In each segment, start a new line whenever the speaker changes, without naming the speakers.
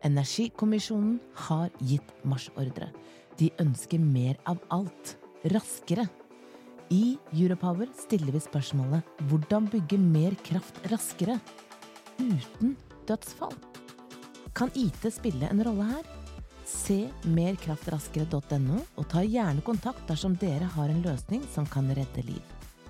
Energikommisjonen har gitt marsjordre. De ønsker mer av alt, raskere. I Europower stiller vi spørsmålet hvordan bygge mer kraft raskere, uten dødsfall. Kan IT spille en rolle her? Se merkraftraskere.no og ta gjerne kontakt dersom dere har en løsning som kan redde liv.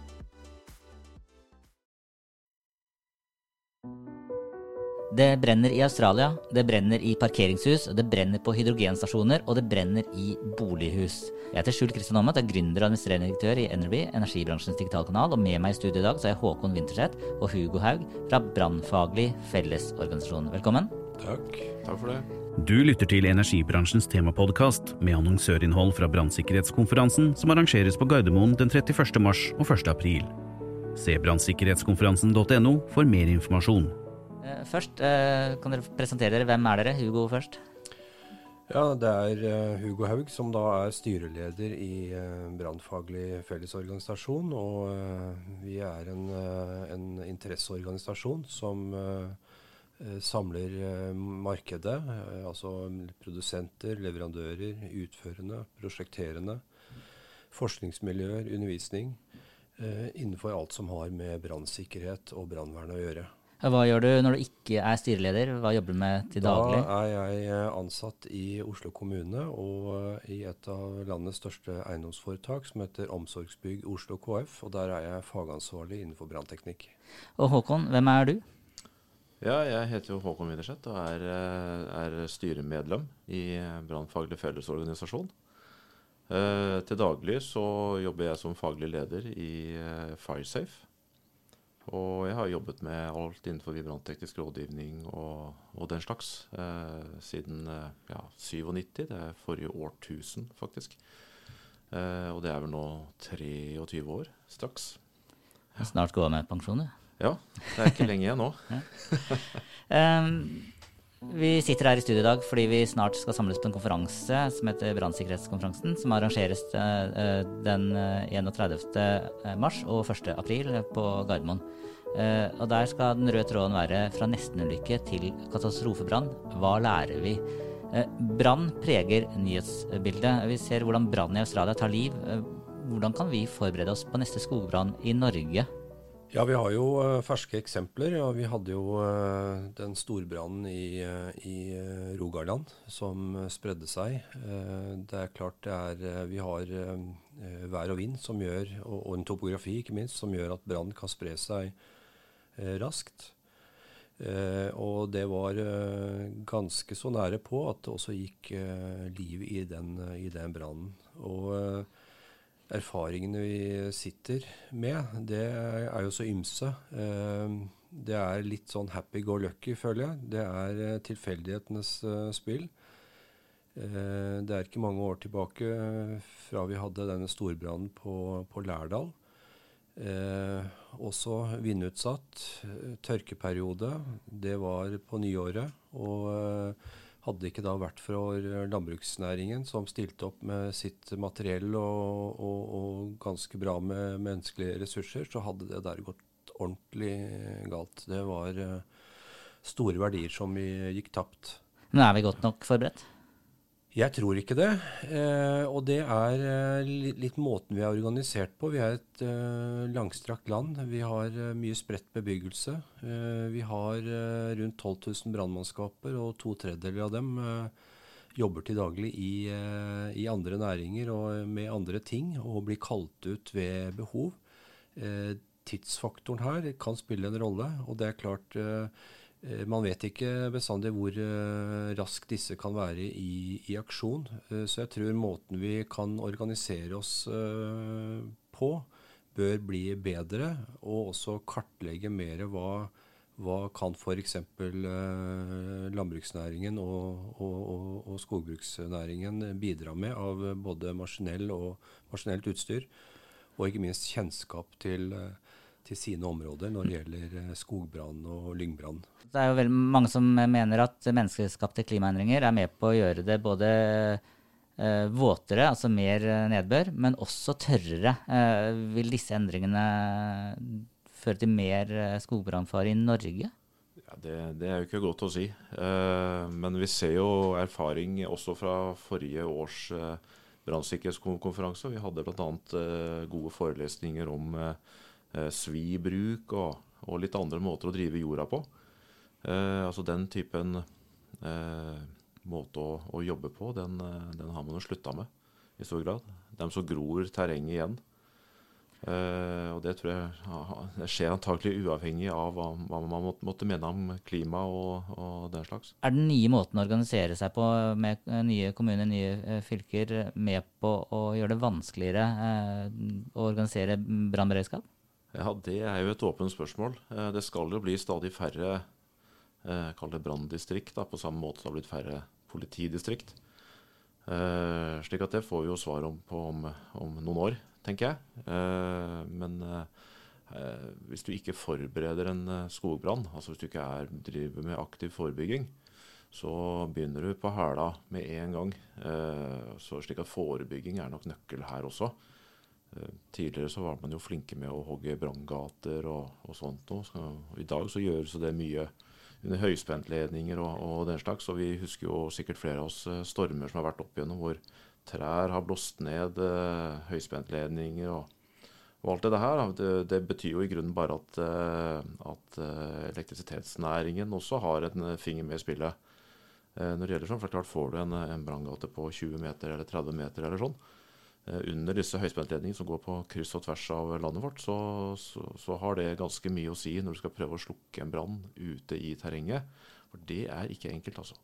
Det brenner i Australia, det brenner i parkeringshus, det brenner på hydrogenstasjoner, og det brenner i bolighus. Jeg heter Skjul Kristian Aamodt, er gründer og administrerende direktør i Energy, energibransjens digitalkanal, og med meg i studio i dag så er Håkon Winterseth og Hugo Haug fra Brannfaglig Fellesorganisasjon. Velkommen.
Takk for det.
Du lytter til energibransjens temapodcast med annonsørinnhold fra brannsikkerhetskonferansen som arrangeres på Gardermoen den 31. mars og 1. april. Se brannsikkerhetskonferansen.no for mer informasjon.
Først, kan dere presentere dere? Hvem er dere? Hugo først.
Ja, det er Hugo Haug som da er styreleder i Brannfaglig Fellesorganisasjon, og vi er en interesseorganisasjon som samler markedet, altså produsenter, leverandører, utførende, prosjekterende, forskningsmiljøer, undervisning, innenfor alt som har med brannsikkerhet og brannvern å gjøre.
Hva gjør du når du ikke er styreleder? Hva jobber du med til daglig?
Da er jeg ansatt i Oslo kommune og i et av landets største eiendomsforetak som heter Omsorgsbygg Oslo KF, og der er jeg fagansvarlig innenfor brannteknikk.
Og Håkon, hvem er du?
Ja, jeg heter jo Håkon Winterseth og er styremedlem i Brannfaglig Fellesorganisasjon. Til daglig så jobber jeg som faglig leder i FireSafe. Og jeg har jobbet med alt innenfor brannteknisk rådgivning og den slags siden 97, det er forrige årtusen faktisk. Og det er vel nå 23 år straks.
Ja. Snart gå av med pensjon, du?
Ja, det er ikke lenge igjen nå.
Vi sitter her i studio i dag fordi vi snart skal samles på en konferanse som heter Brannsikkerhetskonferansen, som arrangeres den 31. mars og 1. april på Gardermoen. Og der skal den røde tråden være fra nestenulykke til katastrofebrann. Hva lærer vi? Brann preger nyhetsbildet. Vi ser hvordan brann i Australia tar liv. Hvordan kan vi forberede oss på neste skogbrann i Norge?
Ja, vi har jo ferske eksempler. Ja, vi hadde jo den storbrannen i Rogaland som spredde seg. Det er klart vi har vær og vind som gjør, og en topografi ikke minst, som gjør at brann kan spre seg raskt. Og det var ganske så nære på at det også gikk liv i den brannen. Og erfaringene vi sitter med, det er jo så ymse. Det er litt sånn happy-go-lucky, føler jeg. Det er tilfeldighetenes spill. Det er ikke mange år tilbake fra vi hadde denne storbrannen på Lærdal. Også vindutsatt, tørkeperiode. Det var på nyåret, og hadde det ikke da vært for landbruksnæringen som stilte opp med sitt materiell og ganske bra med menneskelige ressurser, så hadde det der gått ordentlig galt. Det var store verdier som gikk tapt.
Men er vi godt nok forberedt?
Jeg tror ikke det, og det er litt måten vi er organisert på. Vi er et langstrakt land, vi har mye spredt bebyggelse. Vi har rundt 12 000 brannmannskaper, og 2/3 av dem jobber til daglig i andre næringer og med andre ting, og blir kalt ut ved behov. Tidsfaktoren her kan spille en rolle, og det er klart man vet ikke bestandig hvor raskt disse kan være i aksjon. Så jeg tror måten vi kan organisere oss på bør bli bedre, og også kartlegge mer hva kan for eksempel landbruksnæringen og skogbruksnæringen bidra med av både maskinelt utstyr, og ikke minst kjennskap til sine områder når det gjelder skogbrann og lyngbrann.
Det er jo veldig mange som mener at menneskeskapte klimaendringer er med på å gjøre det både våtere, altså mer nedbør, men også tørrere. Vil disse endringene føre til mer skogbrannfare i Norge?
Ja, det jo ikke godt å si. Men vi ser jo erfaring også fra forrige års brannsikkerhetskonferanse. Vi hadde blant annet gode forelesninger om svibruk og litt andre måter å drive jorda på. Altså den typen måte å jobbe på, den har man jo sluttet med i stor grad. De som gror terrenget igjen. Og det tror jeg det skjer antagelig uavhengig av hva man måtte mene om klima og den slags.
Den nye måten å organisere seg på med nye kommuner, nye fylker, med på å gjøre det vanskeligere å organisere brannberedskap?
Ja, det jo et åpent spørsmål. Det skal jo bli stadig færre kall det branndistrikt, på samme måte som det har blitt færre politidistrikt. Slik at det får vi jo svar om noen år, tenker jeg. Men hvis du ikke forbereder en skogbrann, altså hvis du ikke driver med aktiv forebygging, så begynner du på hæla med en gang. Så slik at forebygging nok nøkkel her også. Tidligere så var man jo flinke med å hogge branngater og sånt nå. I dag så gjøres det mye under høyspentledninger og den slags, og vi husker jo sikkert flere av oss stormer som har vært opp igjennom hvor trær har blåst ned, høyspentledninger og alt det her. Det betyr jo i grunnen bare at elektrisitetsnæringen også har en finger med i spillet. Når det gjelder sånn, for klart får du en branngate på 20 meter eller 30 meter eller sånn, under disse høyspentledningene som går på kryss og tvers av landet vårt, så har det ganske mye å si når du skal prøve å slukke en brann ute i terrenget. For det ikke enkelt, altså.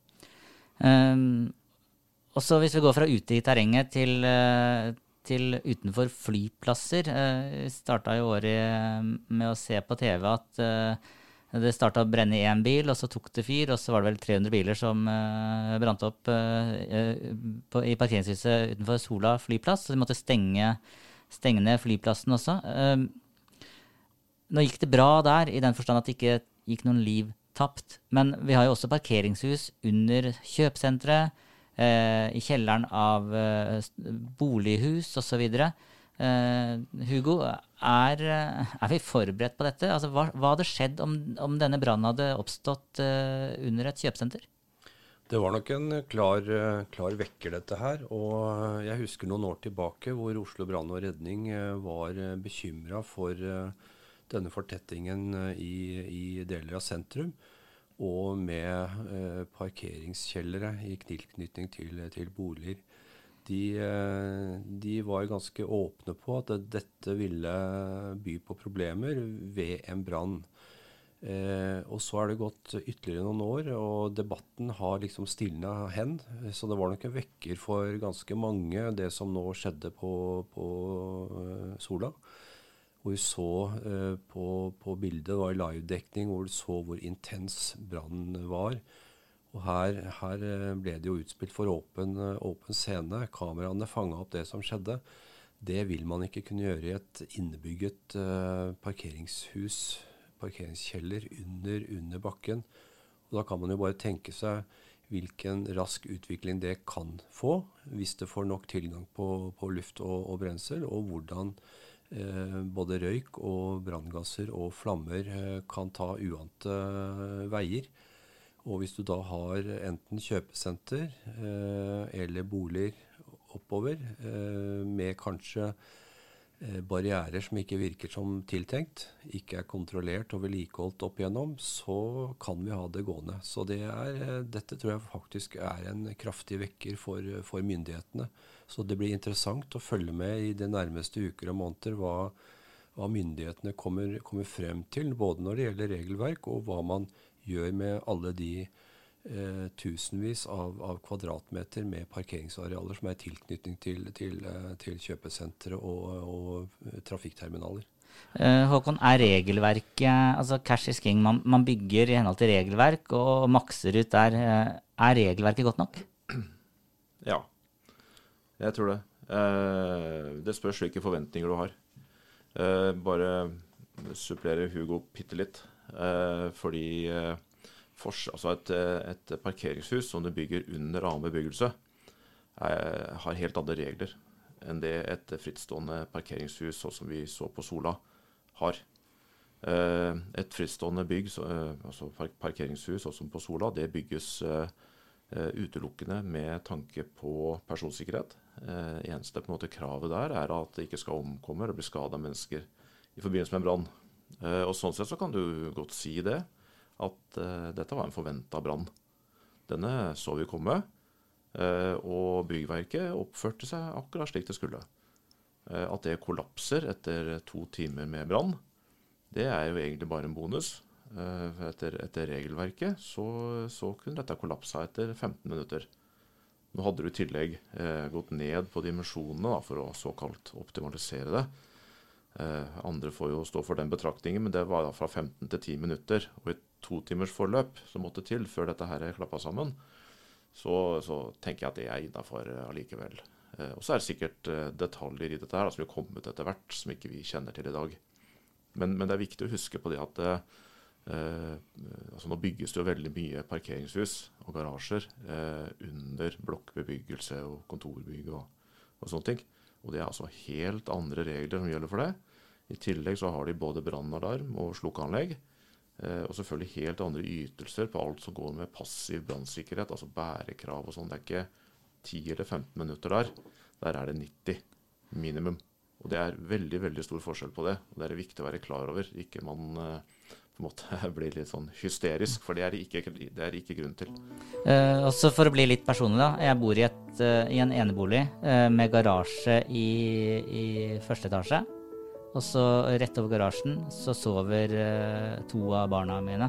Også hvis vi går fra ute i terrenget til utenfor flyplasser, startet jo året med å se på TV at det startet å brenne i en bil, og så tok det fyr, og så var det vel 300 biler som brant opp i parkeringshuset utenfor Sola flyplass, så de måtte stenge ned flyplassen også. Nå gikk det bra der, i den forstand at det ikke gikk noen liv tapt, men vi har jo også parkeringshus under kjøpsentre, i kjelleren av bolighus og så videre. Hugo, vi forberedt på dette? Altså, hva hadde skjedd om denne brannen hadde oppstått under et kjøpesenter?
Det var nok en klar vekker dette her, og jeg husker noen år tilbake hvor Oslo Brann og Redning var bekymret for denne fortettingen i deler av sentrum, og med parkeringskjellere i tilknytning til boliger. De var ganske åpne på at dette ville by på problemer ved en brann. Og så det gått ytterligere noen år, og debatten har liksom stilnet hen. Så det var nok en vekker for ganske mange, det som nå skjedde på Sola. Hvor du så på bildet, det var live-dekning, hvor du så hvor intens brannen var. Og her ble det jo utspilt for åpen scene. Kameraene fanget opp det som skjedde. Det vil man ikke kunne gjøre i et innebygget parkeringshus, parkeringskjeller under bakken. Og da kan man jo bare tenke seg hvilken rask utvikling det kan få, hvis det får nok tilgang på luft og brensel, og hvordan både røyk og branngasser og flammer kan ta uante veier. Og hvis du da har enten kjøpesenter eller boliger oppover med kanskje barrierer som ikke virker som tiltenkt, ikke kontrollert og vedlikeholdt opp igjennom, så kan vi ha det gående. Så dette tror jeg faktisk en kraftig vekker for myndighetene. Så det blir interessant å følge med i de nærmeste uker og måneder hva myndighetene kommer frem til, både når det gjelder regelverk og hva man gjør med alle de tusenvis av kvadratmeter med parkeringsarealer som i tilknytning til kjøpesentre og trafikkterminaler.
Håkon, regelverket, altså cash is king, man bygger i henhold til regelverk og makser ut der. Regelverket godt nok?
Ja, jeg tror det. Det spørs hvilke forventninger du har. Bare supplere Hugo bitte litt, fordi altså et parkeringshus som du bygger under annen bebyggelse har helt andre regler enn det et frittstående parkeringshus sånn som vi så på Sola har. Et frittstående bygg, altså parkeringshus, også på Sola, det bygges utelukkende med tanke på personsikkerhet. Eneste på en måte kravet der er at det ikke skal omkomme eller bli skadet av mennesker i forbindelse med en brann. Og sånn sett så kan du godt si det, at dette var en forventet brann. Denne så vi komme, og byggverket oppførte seg akkurat slik det skulle. At det kollapser etter 2 timer med brann, det er jo egentlig bare en bonus. Etter regelverket så kunne dette kollapse etter 15 minutter. Nå hadde du i tillegg gått ned på dimensjonene da, for å såkalt optimalisere det. Andre får jo stå for den betraktningen, men det var da fra 15 til 10 minutter. Og i 2 timers forløp som måtte til før dette her klappet sammen, så tenker jeg at det er innenfor allikevel. Og så er det sikkert detaljer i dette her som er kommet etter hvert, som ikke vi kjenner til i dag. Men det er viktig å huske på det at altså nå bygges det jo veldig mye parkeringshus og garasjer under blokkbebyggelse og kontorbygg og sånne ting. Og det er altså helt andre regler som gjelder for det. I tillegg så har de både brannalarm og slukkeanlegg, og selvfølgelig helt andre ytelser på alt som går med passiv brannsikkerhet, altså bærekrav og sånn. Det er ikke 10 eller 15 minutter der. Der er det 90 minimum. Og det er veldig, veldig stor forskjell på det. Og det er viktig å være klar over. Ikke man på en måte blir litt sånn hysterisk, for det er ikke grunn til.
Også for å bli litt personlig da. Jeg bor i en enebolig med garasje i første etasje. Og så rett over garasjen så sover 2 av barna mine.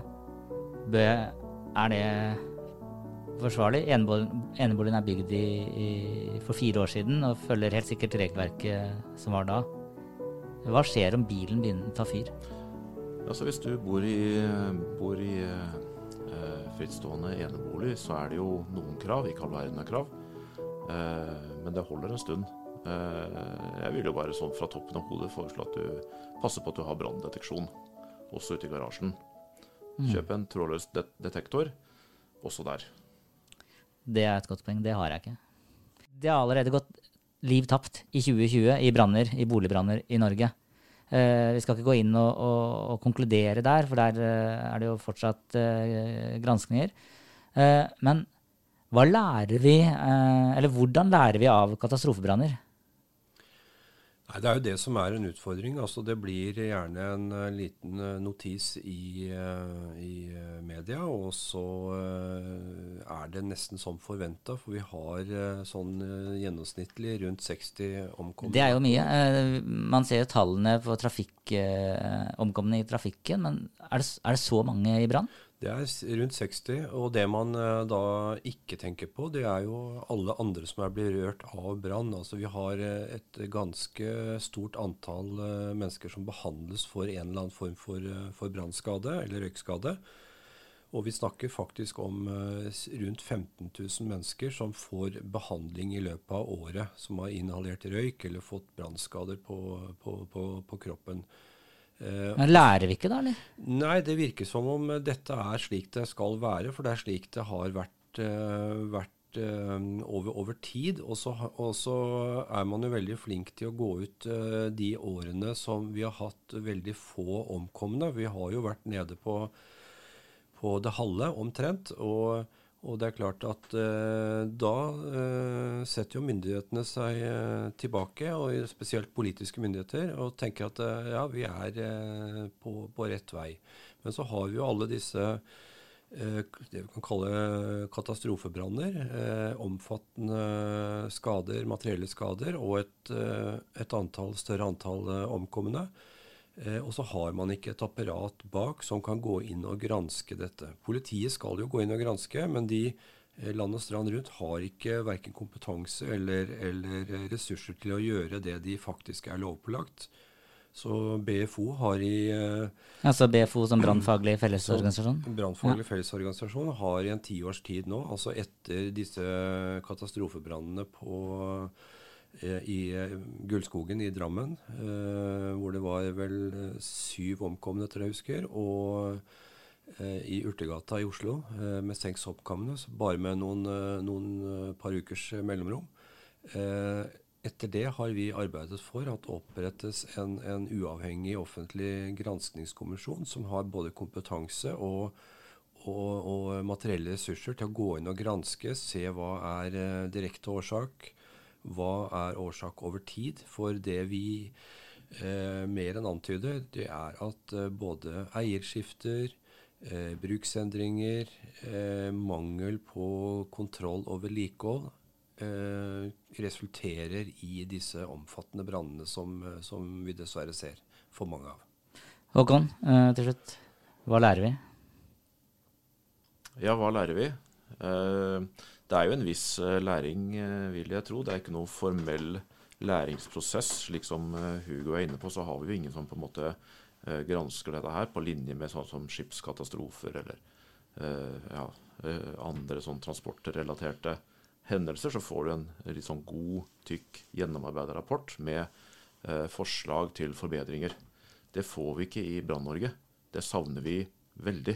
Er det forsvarlig? Eneboligen er bygd for 4 år siden og følger helt sikkert regelverket som var da. Hva skjer om bilen begynner å ta fyr?
Altså hvis du bor i frittstående enebolig, så er det jo noen krav, ikke all verden av krav, men det holder en stund. Jeg vil jo bare sånn fra toppen av hodet foreslå at du passer på at du har branndeteksjon også ute i garasjen. Kjøp en trådløs detektor også der.
Det er et godt poeng, det har jeg ikke. Det har allerede gått liv tapt i 2020 i boligbranner i Norge. Vi skal ikke gå inn og konkludere der, for der er det jo fortsatt granskninger. Men hva lærer vi, eller hvordan lærer vi av katastrofebranner?
Nei, det er jo det som er en utfordring. Altså, det blir gjerne en liten notis i media, og så er det nesten som forventet, for vi har sånn gjennomsnittlig rundt 60 omkomne.
Det er jo mye. Man ser jo tallene på omkomne i trafikken, men er det så mange i brann?
Det er rundt 60, og det man da ikke tenker på, det er jo alle andre som er berørt av brann. Altså vi har et ganske stort antall mennesker som behandles for en eller annen form for brannskade eller røykskade. Og vi snakker faktisk om rundt 15 000 mennesker som får behandling i løpet av året, som har inhalert røyk eller fått brannskader på kroppen.
Men lærer vi ikke da, eller?
Nei, det virker som om dette er slik det skal være, for det er slik det har vært over tid. Og så er man jo veldig flink til å gå ut de årene som vi har hatt veldig få omkomne. Vi har jo vært nede på det halve omtrent, og det er klart at da setter jo myndighetene seg tilbake, og spesielt politiske myndigheter, og tenker at ja, vi er på rett vei. Men så har vi jo alle disse det vi kan kalle katastrofebranner, omfattende skader, materielle skader, og et større antall omkomne. Og så har man ikke et apparat bak som kan gå inn og granske dette. Politiet skal jo gå inn og granske, men de land og strand rundt har ikke hverken kompetanse eller ressurser til å gjøre det de faktisk er lovpålagt. Så BFO har
Altså BFO som brannfaglig fellesorganisasjon?
Brannfaglig fellesorganisasjon har i en 10 års tid nå, altså etter disse katastrofebrannene i Gullskogen i Drammen, hvor det var vel 7 omkomne, tror jeg husker, og i Urtegata i Oslo med 6 omkomne, bare med noen par ukers mellomrom. Etter det har vi arbeidet for at det opprettes en uavhengig offentlig granskningskommisjon som har både kompetanse og materielle ressurser til å gå inn og granske, se hva direkte årsak, hva årsak over tid. For det vi mer enn antyder, det at både eierskifter, bruksendringer, mangel på kontroll og vedlikehold resulterer i disse omfattende brannene som vi dessverre ser for mange av.
Håkon, til slutt, hva lærer vi?
Ja, hva lærer vi? Det jo en viss læring, vil jeg tro. Det ikke noe formell læringsprosess, slik som Hugo inne på, så har vi jo ingen som på en måte gransker dette her på linje med sånn som skipskatastrofer eller andre sånn transportrelaterte hendelser. Så får du en litt sånn god, tykk, gjennomarbeidet rapport med forslag til forbedringer. Det får vi ikke i Brann-Norge. Det savner vi veldig.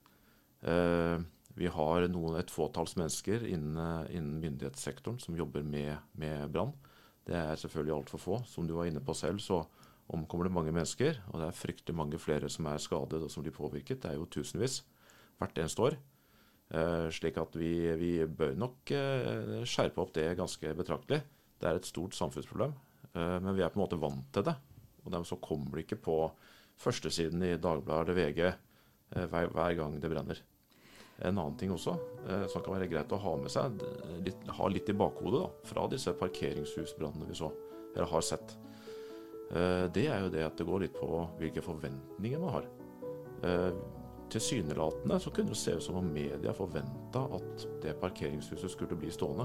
Vi har et fåtalls mennesker innen myndighetssektoren som jobber med brann. Det selvfølgelig alt for få. Som du var inne på selv, så omkommer det mange mennesker, og det fryktelig mange flere som skadet og som blir påvirket. Det jo tusenvis hvert eneste år. Slik at vi bør nok skjerpe opp det ganske betraktelig. Det et stort samfunnsproblem, men vi på en måte vant til det. Og dermed så kommer det ikke på førstesiden i Dagbladet eller VG hver gang det brenner. En annen ting også, som kan være greit å ha med seg, ha litt i bakhodet da, fra disse parkeringshusbrannene vi eller har sett. Det jo det at det går litt på hvilke forventninger man har. Tilsynelatende så kunne det se ut som om media forventet at det parkeringshuset skulle bli stående.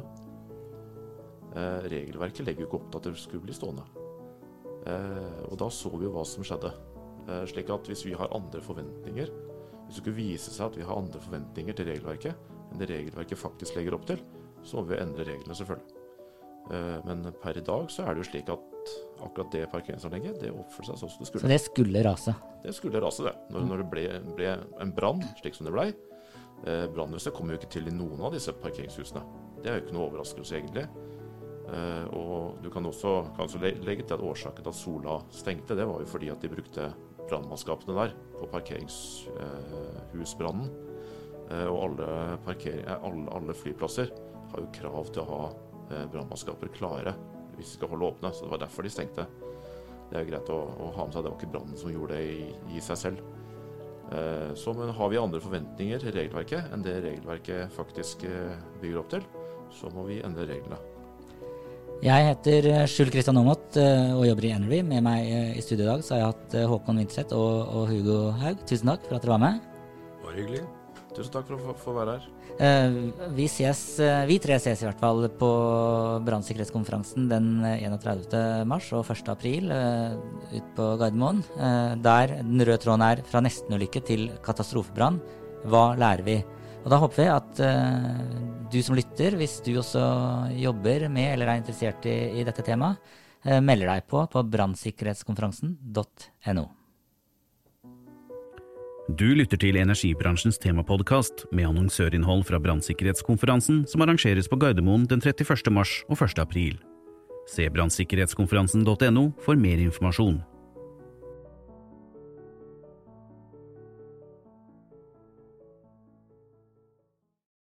Regelverket legger jo ikke opp til at det skulle bli stående. Og da så vi jo hva som skjedde. Slik at hvis vi har andre forventninger, hvis det skulle vise seg at vi har andre forventninger til regelverket enn det regelverket faktisk legger opp til, så må vi endre reglene selvfølgelig. Men per i dag så det jo slik at akkurat det parkeringsanlegget, det oppførte seg sånn som det skulle.
Så det skulle rase? Det
skulle rase det. Når det ble en brann, slik som det ble. Brannhuset kom jo ikke til i noen av disse parkeringshusene. Det jo ikke noe overraskelse egentlig. Og du kan også legge til at årsaken til at Sola stengte, det var jo fordi at de brukte brannmannskapene der på parkeringshusbrannen. Og alle flyplasser har jo krav til å ha brannmannskaper klare hvis de skal holde åpne, så det var derfor de stengte. Det jo greit å ha med seg, det var ikke brannen som gjorde det i seg selv. Men har vi andre forventninger til regelverket enn det regelverket faktisk bygger opp til, så må vi endre reglene.
Jeg heter Skjul Kristian Aamodt og jobber i Energy. Med meg i studio i dag så har jeg hatt Håkon Winterseth og Hugo Haug. Tusen takk for at dere var med.
Bare hyggelig.
Tusen takk for å være her.
Vi tre ses i hvert fall på brannsikkerhetskonferansen den 31. mars og 1. april ut på Gardermoen. Der den røde tråden fra nestenulykke til katastrofebrann. Hva lærer vi? Og da håper vi at du som lytter, hvis du også jobber med eller interessert i dette temaet, melder deg på brannsikkerhetskonferansen.no.
Du lytter til Energibransjens temapodcast med annonsørinnhold fra Brannsikkerhetskonferansen som arrangeres på Gardermoen den 31. mars og 1. april. Se brannsikkerhetskonferansen.no for mer informasjon.